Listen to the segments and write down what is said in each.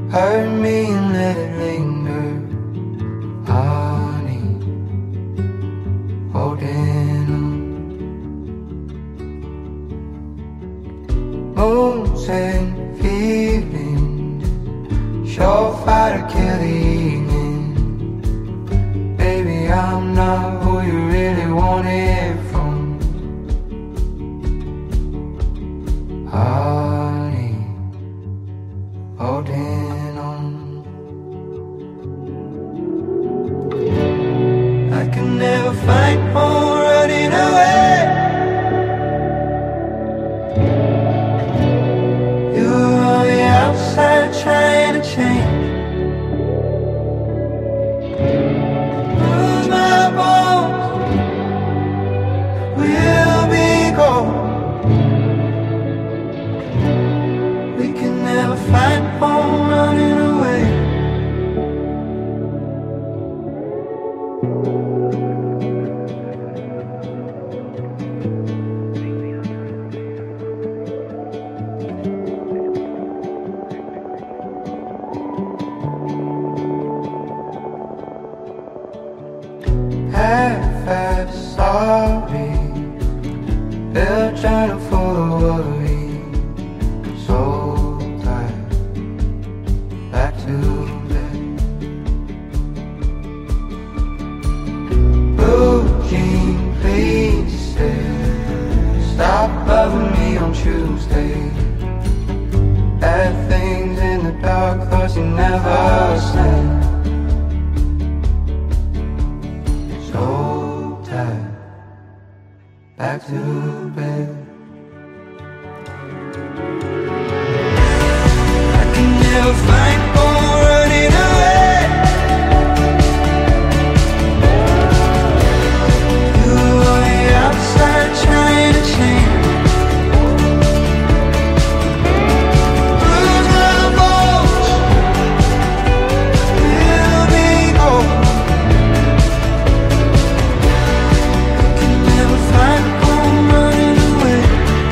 Hurt me and let it linger, honey, holding on. Moons and feelings, surefire to kill the evening. Baby, I'm not who you really want it from, honey, holding on. I can never find home running away. You're on the outside trying to change. Lose my bones, we'll be gone. We can never find home running away. Half sorry, still trying to fool the worry. So tired, back to bed. Blue jean, please say, stop loving me on Tuesday. Bad things in the dark, thoughts you never said. So tired, back to bed. I can never find home running away. You on the outside trying to change. Lose my bones, we'll be gone. Can never find home running away.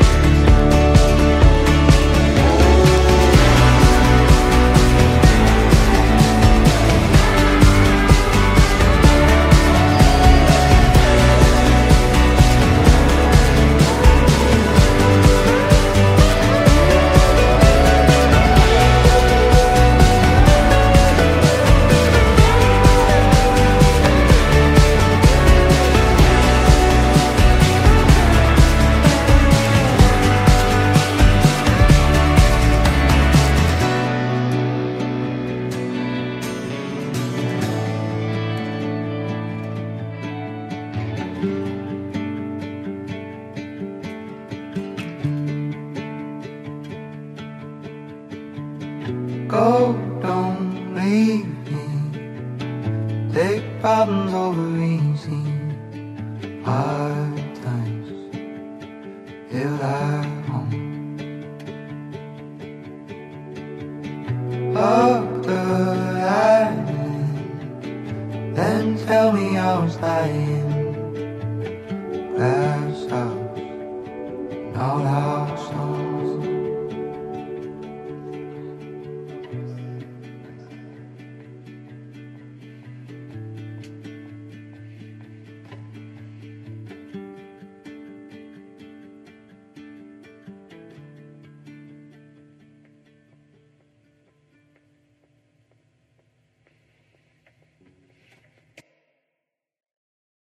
Go, don't leave me. Take problems over easy. Hard times, feel at home. Up the island, then tell me I was lying. Glass house, no house home.